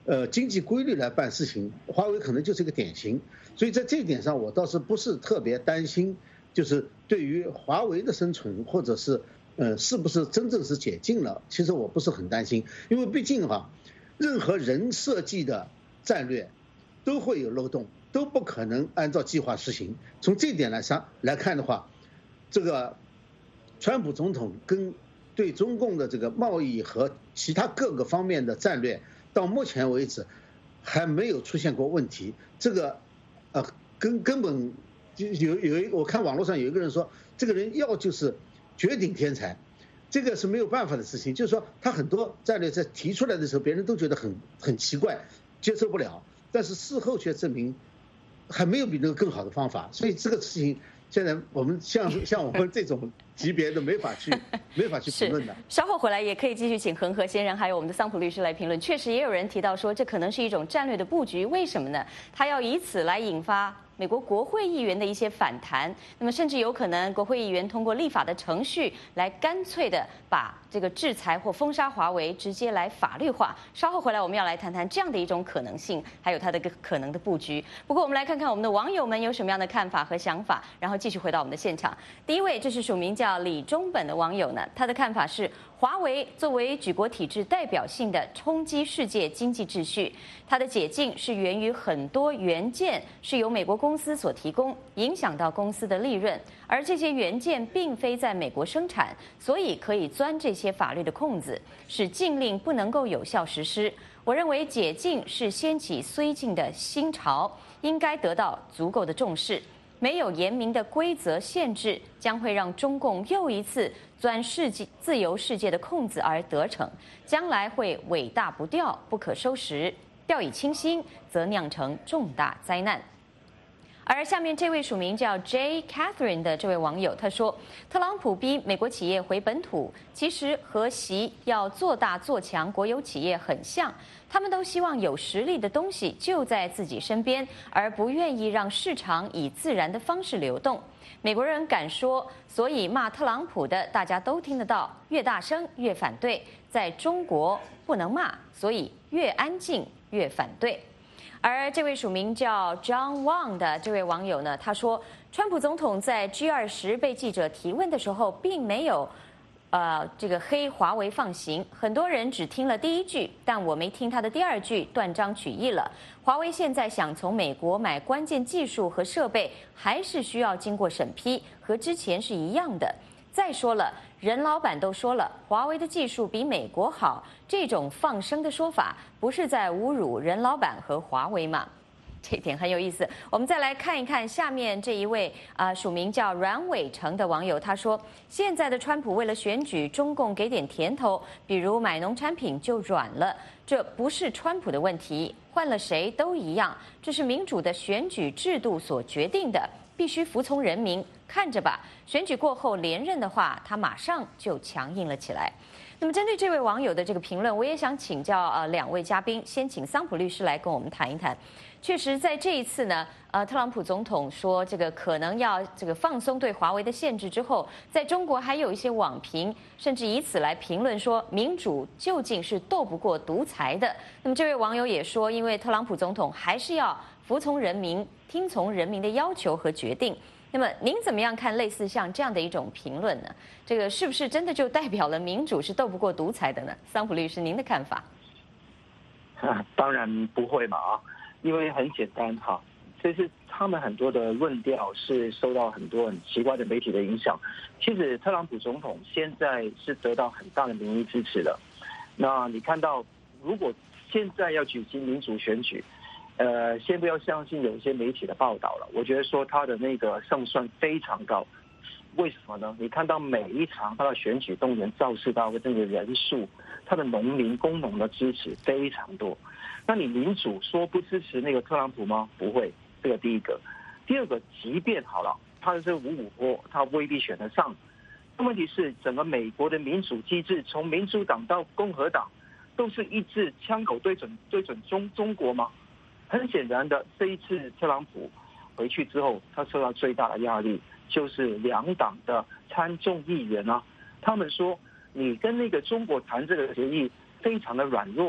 经济规律来办事情，华为可能就是一个典型。所以在这一点上，我倒是不是特别担心，就是对于华为的生存，或者是是不是真正是解禁了，其实我不是很担心，因为毕竟任何人设计的战略都会有漏洞，都不可能按照计划实行。从这点来看的话，这个川普总统跟对中共的这个贸易和其他各个方面的战略，到目前为止还没有出现过问题。这个根本就我看网络上有一个人说，这个人要就是绝顶天才，这个是没有办法的事情。就是说他很多战略在提出来的时候，别人都觉得很奇怪，接受不了，但是事后却证明还没有比那个更好的方法。所以这个事情现在我们像我们这种级别的没法去评论的。 稍后回来也可以继续请恒河先生还有我们的桑普律师来评论。确实也有人提到说，这可能是一种战略的布局，为什么呢？他要以此来引发美国国会议员的一些反弹，那么甚至有可能国会议员通过立法的程序来干脆的把这个制裁或封杀华为直接来法律化。稍后回来我们要来谈谈这样的一种可能性，还有它的可能的布局。不过我们来看看我们的网友们有什么样的看法和想法，然后继续回到我们的现场。第一位，这是署名叫李中本的网友呢，他的看法是，华为作为举国体制代表性的冲击世界经济秩序，它的解禁是源于很多元件是由美国公司所提供，影响到公司的利润，而这些元件并非在美国生产，所以可以钻这些法律的空子，使禁令不能够有效实施。我认为解禁是掀起绥靖的新潮，应该得到足够的重视。没有严明的规则限制，将会让中共又一次钻自由世界的空子而得逞，将来会尾大不掉，不可收拾，掉以轻心，则酿成重大灾难。而下面这位署名叫 J. Catherine 的这位网友，他说，特朗普逼美国企业回本土，其实和习要做大做强国有企业很像，他们都希望有实力的东西就在自己身边，而不愿意让市场以自然的方式流动。美国人敢说，所以骂特朗普的大家都听得到，越大声越反对。在中国不能骂，所以越安静越反对。而这位署名叫 John Wang 的这位网友呢，他说，川普总统在 G20 被记者提问的时候，并没有这个黑华为放行，很多人只听了第一句，但我没听他的第二句，断章取义了。华为现在想从美国买关键技术和设备，还是需要经过审批，和之前是一样的。再说了，任老板都说了，华为的技术比美国好，这种放生的说法，不是在侮辱任老板和华为吗？这点很有意思。我们再来看一看下面这一位署名叫阮伟成的网友，他说，现在的川普为了选举，中共给点甜头，比如买农产品就软了，这不是川普的问题，换了谁都一样，这是民主的选举制度所决定的，必须服从人民，看着吧，选举过后连任的话，他马上就强硬了起来。那么针对这位网友的这个评论，我也想请教两位嘉宾，先请桑普律师来跟我们谈一谈。确实，在这一次呢，特朗普总统说这个可能要这个放松对华为的限制之后，在中国还有一些网评甚至以此来评论说，民主究竟是斗不过独裁的。那么这位网友也说，因为特朗普总统还是要服从人民，听从人民的要求和决定。那么您怎么样看类似像这样的一种评论呢？这个是不是真的就代表了民主是斗不过独裁的呢？桑普律师，您的看法？ 当然不会嘛因为很简单就是他们很多的论调是受到很多很奇怪的媒体的影响。其实特朗普总统现在是得到很大的民意支持的。那你看到，如果现在要举行民主选举，先不要相信有些媒体的报道了。我觉得说他的那个胜算非常高。为什么呢？你看到每一场他的选举动员造势大会这个人数，他的农民工农的支持非常多。那你民主说不支持那个特朗普吗？不会，这个第一个。第二个，即便好了，他是5-5波，他未必选得上。那问题是，整个美国的民主机制，从民主党到共和党，都是一致枪口对准中国吗？很显然的，这一次特朗普回去之后，他受到最大的压力就是两党的参众议员他们说你跟那个中国谈这个协议非常的软弱，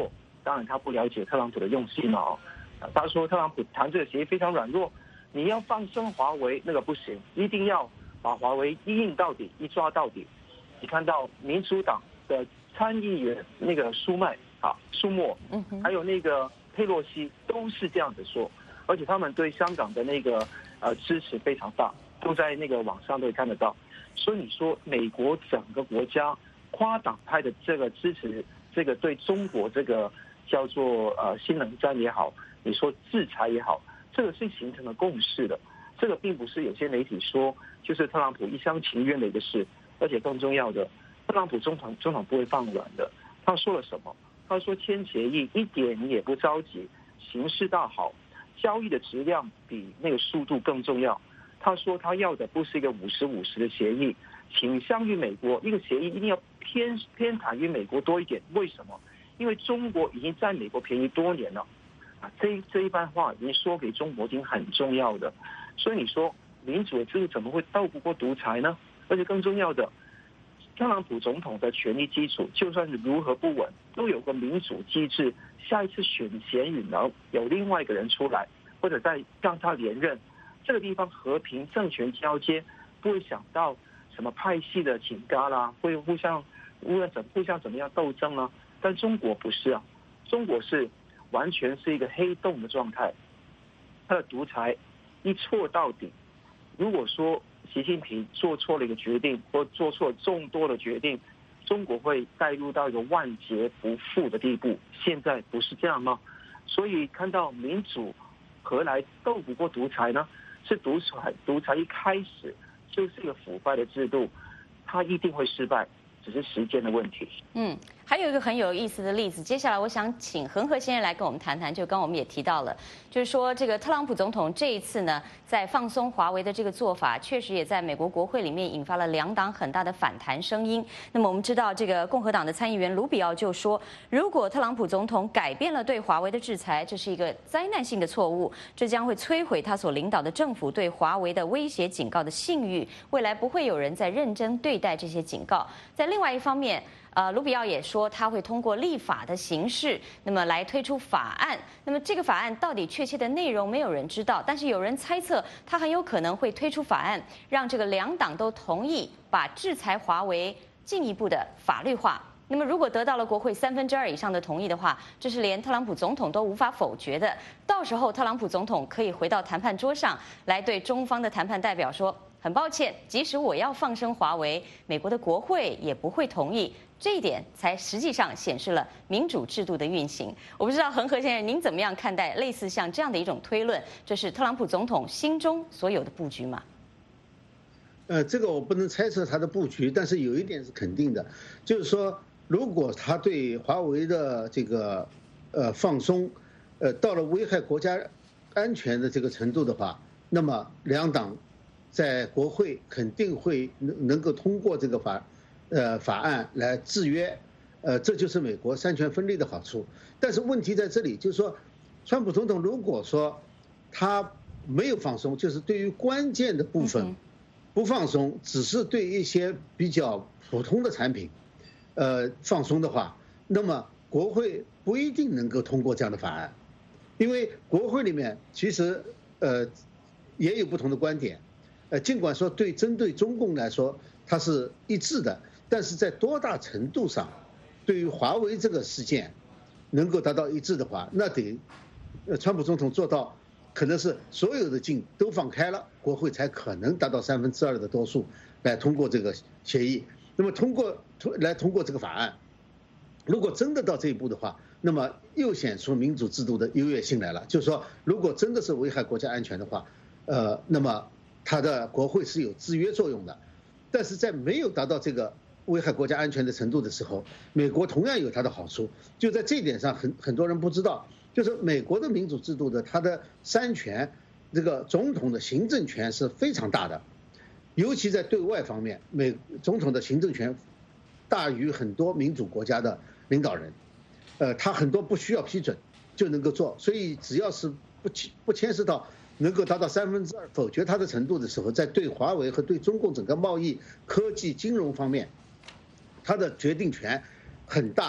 当然他不了解特朗普的用心哦。他说特朗普谈这个协议非常软弱，你要放生华为那个不行，一定要把华为一硬到底，一抓到底。你看到民主党的参议员那个舒默，还有那个佩洛西都是这样子说，而且他们对香港的那个支持非常大，都在那个网上都看得到。所以你说美国整个国家跨党派的这个支持，这个对中国这个叫做新冷战也好，你说制裁也好，这个是形成了共识的。这个并不是有些媒体说就是特朗普一厢情愿的一个事，而且更重要的，特朗普总统不会放软的。他说了什么？他说签协议一点也不着急，形势大好，交易的质量比那个速度更重要。他说他要的不是一个50-50的协议，倾向于美国，一个协议一定要偏袒于美国多一点。为什么？因为中国已经占美国便宜多年了，这一番话已经说给中国听很重要的。所以你说民主的制度怎么会斗不过独裁呢？而且更重要的，特朗普总统的权力基础就算是如何不稳，都有个民主机制，下一次选贤与能有另外一个人出来，或者再让他连任，这个地方和平政权交接，不会想到什么派系的请嘎啦，会互相怎么样斗争呢？但中国不是啊，中国是完全是一个黑洞的状态，他的独裁一错到底。如果说习近平做错了一个决定，或做错众多的决定，中国会带入到一个万劫不复的地步。现在不是这样吗？所以看到民主何来斗不过独裁呢？是独裁一开始就是一个腐败的制度，它一定会失败，只是时间的问题。 还有一个很有意思的例子，接下来我想请恒河先生来跟我们谈谈。就刚我们也提到了，就是说这个特朗普总统这一次呢，在放松华为的这个做法，确实也在美国国会里面引发了两党很大的反弹声音。那么我们知道，这个共和党的参议员卢比奥就说，如果特朗普总统改变了对华为的制裁，这是一个灾难性的错误，这将会摧毁他所领导的政府对华为的威胁警告的信誉，未来不会有人再认真对待这些警告。在另外一方面，卢比奥也说他会通过立法的形式，那么来推出法案。那么这个法案到底确切的内容没有人知道，但是有人猜测他很有可能会推出法案，让这个两党都同意把制裁华为进一步的法律化。那么如果得到了国会2/3以上的同意的话，这是连特朗普总统都无法否决的。到时候特朗普总统可以回到谈判桌上来对中方的谈判代表说，很抱歉，即使我要放生华为，美国的国会也不会同意。这一点才实际上显示了民主制度的运行。我不知道恒河先生您怎么样看待类似像这样的一种推论？这是特朗普总统心中所有的布局吗？ 这个我不能猜测他的布局，但是有一点是肯定的，就是说，如果他对华为的这个放松，到了危害国家安全的这个程度的话，那么两党在国会肯定会能够通过这个法案来制约，这就是美国三权分立的好处。但是问题在这里，就是说，川普总统如果说他没有放松，就是对于关键的部分不放松，只是对一些比较普通的产品，放松的话，那么国会不一定能够通过这样的法案，因为国会里面其实也有不同的观点，尽管说针对中共来说它是一致的。但是在多大程度上，对于华为这个事件能够达到一致的话，那得川普总统做到，可能是所有的劲都放开了，国会才可能达到2/3的多数来通过这个协议。那么通过这个法案，如果真的到这一步的话，那么又显出民主制度的优越性来了。就是说，如果真的是危害国家安全的话，那么它的国会是有制约作用的。但是在没有达到这个危害国家安全的程度的时候，美国同样有它的好处。就在这一点上，很多人不知道，就是美国的民主制度的它的三权，这个总统的行政权是非常大的，尤其在对外方面，总统的行政权大于很多民主国家的领导人，他很多不需要批准就能够做，所以只要是不牵涉到能够达到2/3否决他的程度的时候，在对华为和对中共整个贸易、科技、金融方面，他的决定权很大，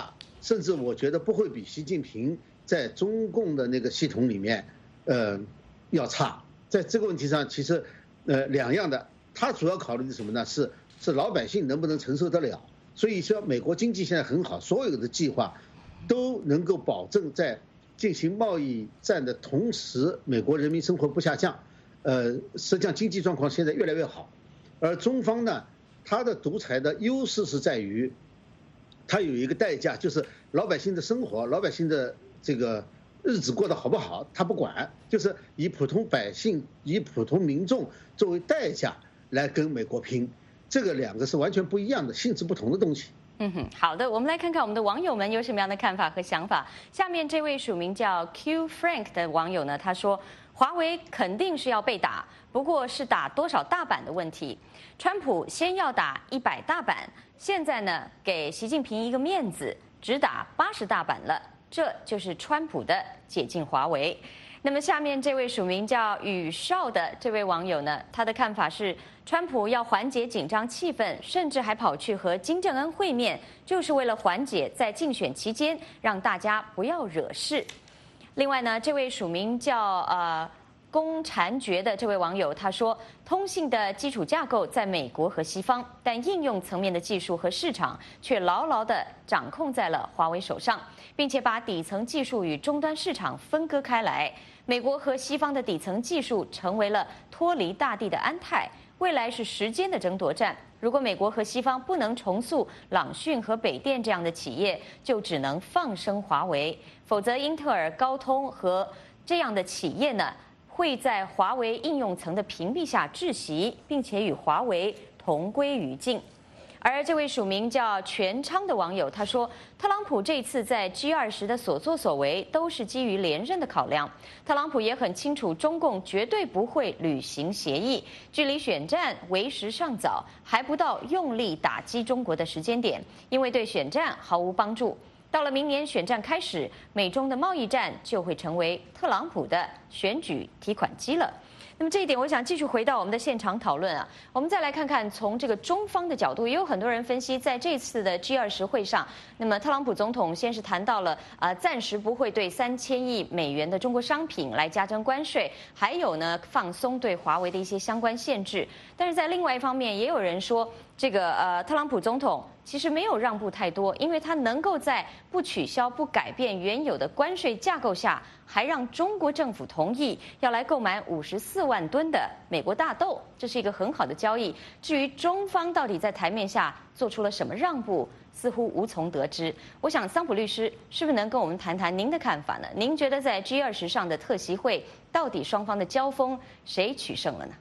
甚至我觉得不会比习近平在中共的那个系统里面，要差。在这个问题上，其实两样的，他主要考虑的什么呢？是老百姓能不能承受得了。所以说，美国经济现在很好，所有的计划都能够保证在进行贸易战的同时，美国人民生活不下降。实际上经济状况现在越来越好。而中方呢，它的独裁的优势是在于，它有一个代价，就是老百姓的生活，老百姓的这个日子过得好不好，他不管，就是以普通百姓、以普通民众作为代价来跟美国拼。这个两个是完全不一样的、性质不同的东西。 好的，我们来看看我们的网友们有什么样的看法和想法。下面这位署名叫 Q Frank 的网友呢，他说，华为肯定是要被打，不过是打多少大板的问题。川普先要打100大板，现在呢给习近平一个面子，只打80大板了，这就是川普的解禁华为。那么下面这位署名叫宇少的这位网友呢，他的看法是，川普要缓解紧张气氛，甚至还跑去和金正恩会面，就是为了缓解在竞选期间让大家不要惹事。另外呢，这位署名叫公禅诀的这位网友他说，通信的基础架构在美国和西方，但应用层面的技术和市场却牢牢地掌控在了华为手上，并且把底层技术与终端市场分割开来。美国和西方的底层技术成为了脱离大地的安泰，未来是时间的争夺战。如果美国和西方不能重塑朗讯和北电这样的企业，就只能放生华为，否则英特尔、高通和这样的企业呢，会在华为应用层的屏蔽下窒息，并且与华为同归于尽。而这位署名叫全昌的网友他说，特朗普这次在 G20 的所作所为都是基于连任的考量。特朗普也很清楚，中共绝对不会履行协议，距离选战为时尚早，还不到用力打击中国的时间点，因为对选战毫无帮助。到了明年选战开始，美中的贸易战就会成为特朗普的选举提款机了。那么这一点，我想继续回到我们的现场讨论啊。我们再来看看，从这个中方的角度，也有很多人分析，在这次的 G20 会上，那么特朗普总统先是谈到了暂时不会对3000亿美元的中国商品来加征关税，还有呢放松对华为的一些相关限制。但是在另外一方面，也有人说，这个特朗普总统其实没有让步太多，因为他能够在不取消、不改变原有的关税架构下，还让中国政府同意要来购买54万吨的美国大豆，这是一个很好的交易。至于中方到底在台面下做出了什么让步，似乎无从得知。我想桑普律师是不是能跟我们谈谈您的看法呢？您觉得在 G20 上的特席会，到底双方的交锋谁取胜了呢？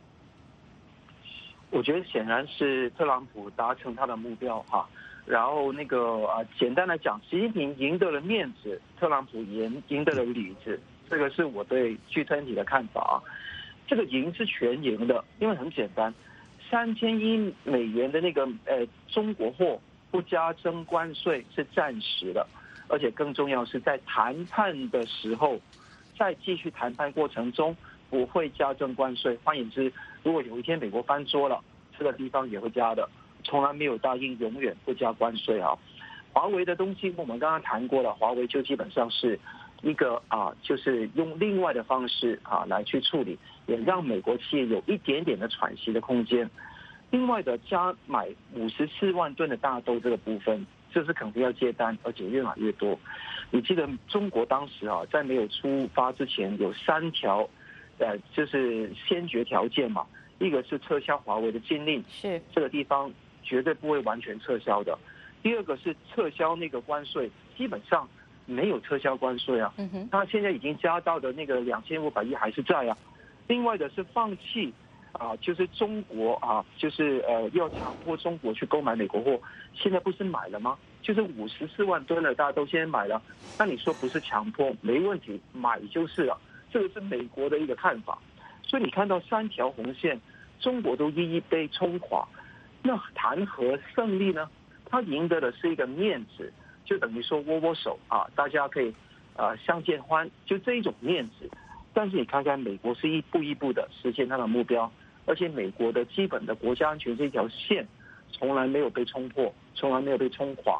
我觉得显然是特朗普达成他的目标哈，然后简单来讲，习近平赢得了面子，特朗普赢得了里子，这个是我对G20的看法啊。这个赢是全赢的，因为很简单，3000亿美元的中国货不加征关税是暂时的，而且更重要是在谈判的时候，在继续谈判过程中不会加征关税。换言之，如果有一天美国翻桌了，这个地方也会加的，从来没有答应永远不加关税啊。华为的东西我们刚刚谈过了，华为就基本上是一个就是用另外的方式来去处理，也让美国企业有一点点的喘息的空间。另外的买54万吨的大豆这个部分，这是肯定要接单，而且越买越多。你记得中国当时在没有出发之前有3条就是先决条件嘛，一个是撤销华为的禁令，是这个地方绝对不会完全撤销的。第二个是撤销那个关税，基本上没有撤销关税啊，它现在已经加到的那个2500亿还是在啊。另外的是放弃就是中国就是要强迫中国去购买美国货，现在不是买了吗？就是54万吨的大家都先买了，那你说不是强迫，没问题，买就是了。这个是美国的一个看法，所以你看到3条红线，中国都一一被冲垮，那谈何胜利呢？他赢得的是一个面子，就等于说握手大家可以相见欢，就这一种面子。但是你看看美国是一步一步的实现他的目标，而且美国的基本的国家安全这条线从来没有被冲破，从来没有被冲垮。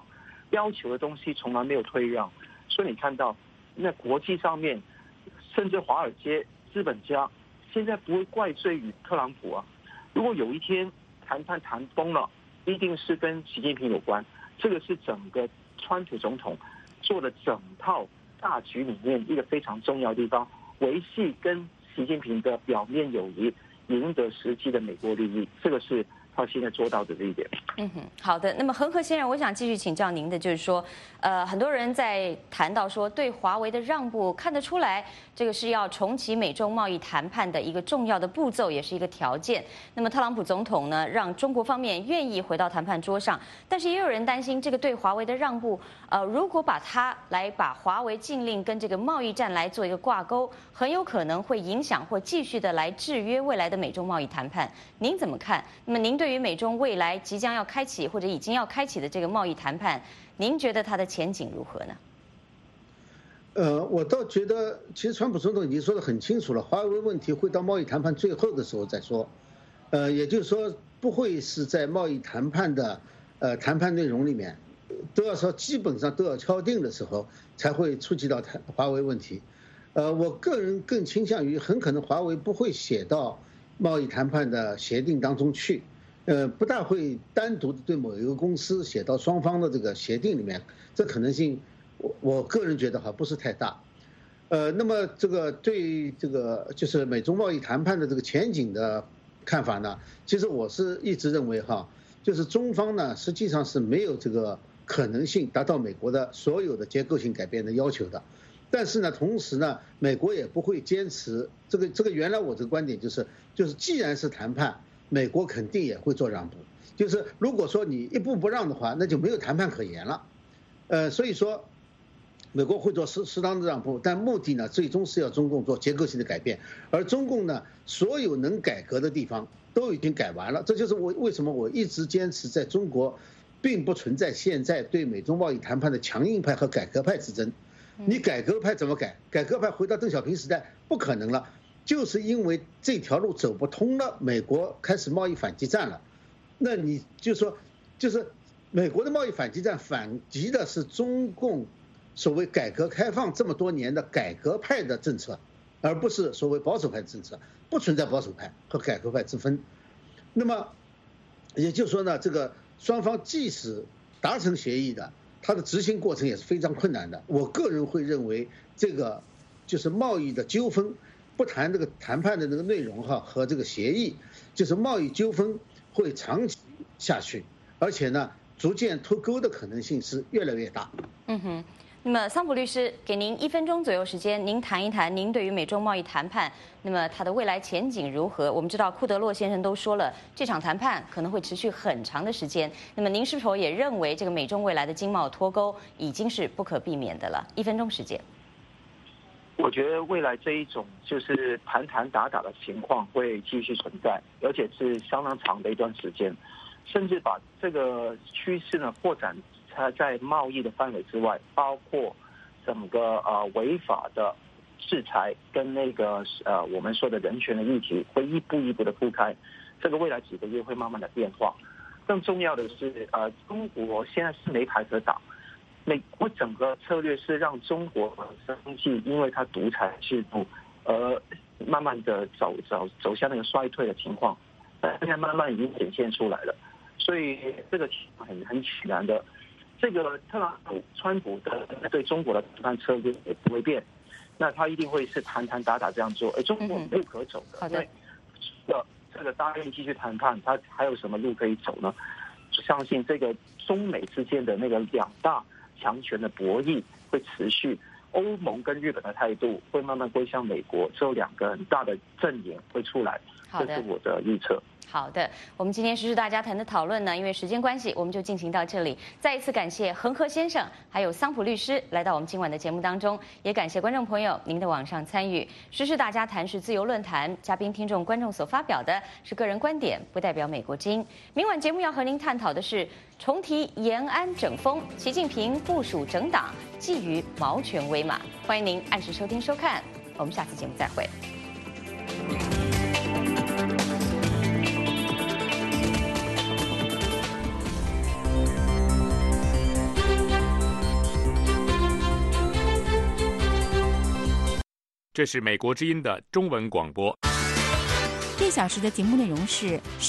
要求的东西从来没有退让，所以你看到那国际上面，甚至华尔街资本家现在不会怪罪于特朗普啊。如果有一天谈判谈崩了，一定是跟习近平有关。这个是整个川普总统做的整套大局里面一个非常重要的地方，维系跟习近平的表面友谊，赢得实际的美国利益，这个是他现在做到的这一点。 好的。那么恒河先生，我想继续请教您的就是说，很多人在谈到说对华为的让步，看得出来这个是要重启美中贸易谈判的一个重要的步骤，也是一个条件。那么特朗普总统呢，让中国方面愿意回到谈判桌上，但是也有人担心这个对华为的让步，如果把华为禁令跟这个贸易战来做一个挂钩，很有可能会影响或继续的来制约未来的美中贸易谈判。您怎么看？那么您对于美中未来即将要开启或者已经要开启的这个贸易谈判，您觉得它的前景如何呢？ 我倒觉得，其实川普总统已经说得很清楚了，华为问题会到贸易谈判最后的时候再说，也就是说不会是在贸易谈判的谈判内容里面，都要说基本上都要敲定的时候才会触及到华为问题。我个人更倾向于很可能华为不会写到贸易谈判的协定当中去，不大会单独的对某一个公司写到双方的这个协定里面，这可能性我个人觉得不是太大。那么这个对这个就是美中贸易谈判的这个前景的看法呢，其实我是一直认为就是中方呢实际上是没有这个可能性达到美国的所有的结构性改变的要求的。但是呢，同时呢，美国也不会坚持这个原来我这个观点就是既然是谈判，美国肯定也会做让步。就是如果说你一步不让的话，那就没有谈判可言了。所以说，美国会做适当的让步，但目的呢，最终是要中共做结构性的改变。而中共呢，所有能改革的地方都已经改完了。这就是为什么我一直坚持在中国，并不存在现在对美中贸易谈判的强硬派和改革派之争。你改革派怎么改？改革派回到邓小平时代不可能了，就是因为这条路走不通了，美国开始贸易反击战了。那你就说，就是美国的贸易反击战反击的是中共所谓改革开放这么多年的改革派的政策，而不是所谓保守派的政策，不存在保守派和改革派之分。那么也就是说呢，这个双方即使达成协议的，它的执行过程也是非常困难的。我个人会认为，这个就是贸易的纠纷，不谈这个谈判的那个内容和这个协议，就是贸易纠纷会长期下去，而且呢，逐渐脱钩的可能性是越来越大。 那么桑普律师，给您1分钟左右时间，您谈一谈您对于美中贸易谈判，那么它的未来前景如何？我们知道库德洛先生都说了，这场谈判可能会持续很长的时间。那么您是否也认为这个美中未来的经贸脱钩已经是不可避免的了？1分钟时间。 我觉得未来这一种就是谈谈打打的情况会继续存在，而且是相当长的一段时间，甚至把这个趋势呢扩展它在贸易的范围之外，包括整个违法的制裁跟那个我们说的人权的议题会一步一步的铺开，这个未来几个月会慢慢的变化。更重要的是中国现在是没牌可打，美国整个策略是让中国的经济因为它独裁制度而慢慢的走向那个衰退的情况，现在慢慢已经显现出来了。所以这个情况很显然的，这个特朗普、川普的对中国的谈判策略也不会变，那他一定会是谈谈打打这样做，中国没路可走的。因为这个答应继续谈判，他还有什么路可以走呢？相信这个中美之间的那个两大强权的博弈会持续，欧盟跟日本的态度会慢慢归向美国，只有2个很大的阵营会出来，这是我的预测。 好的，我们今天时事大家谈的讨论呢，因为时间关系，我们就进行到这里。再一次感谢恒河先生还有桑普律师来到我们今晚的节目当中，也感谢观众朋友您的网上参与。时事大家谈是自由论坛，嘉宾、听众、观众所发表的是个人观点，不代表美国之音。明晚节目要和您探讨的是重提延安整风，习近平部署整党，觊觎毛权威马。欢迎您按时收听收看，我们下次节目再会。 这是美国之音的中文广播。 这小时的节目内容是